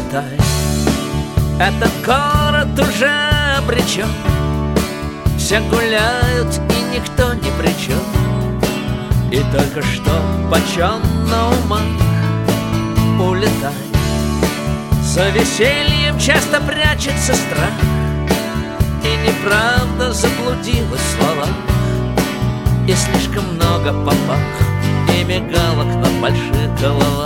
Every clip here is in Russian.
улетай. Этот город уже обречен, все гуляют и никто ни при чем. И только что почем на умах улетай. За весельем часто прячется страх, и неправда заблудилась в словах, и слишком много попах и мигалок на больших головах.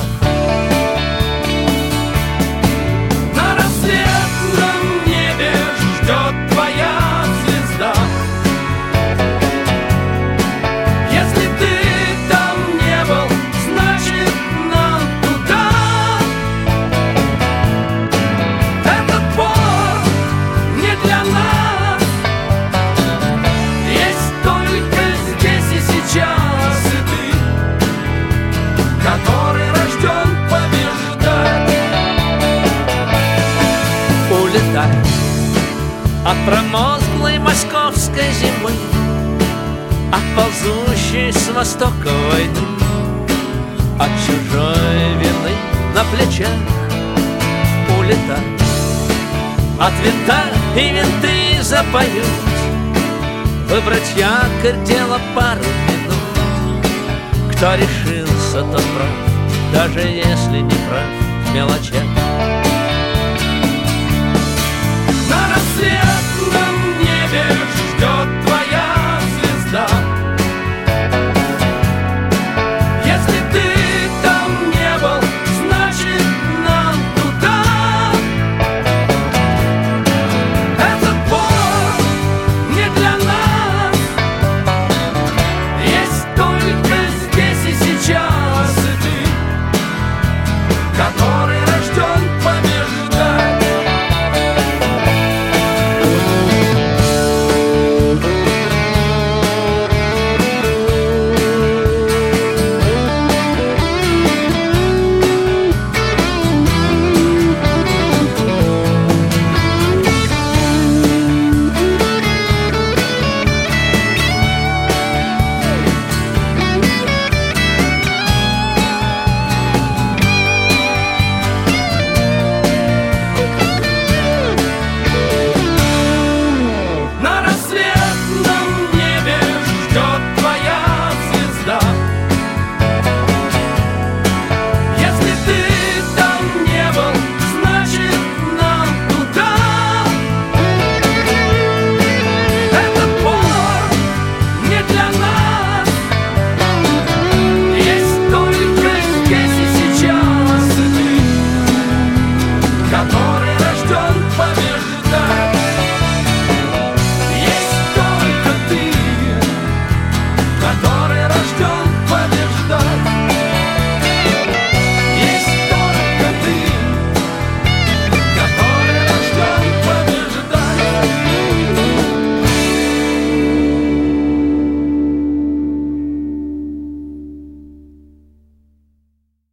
На рассветном небе ждет твоя звезда. Если ты там не был, значит нам туда. Этот порт не для нас, есть только здесь и сейчас, и ты, который рожден побеждать. Улетай от промозглой московской зимы, от ползущей с востока войны, от чужой вины на плечах. Улетай от винта, и винты запоют. Выбрать якорь — дело пару минут. Кто решился, тот прав, даже если не прав в мелочах. На рассветном небе ждет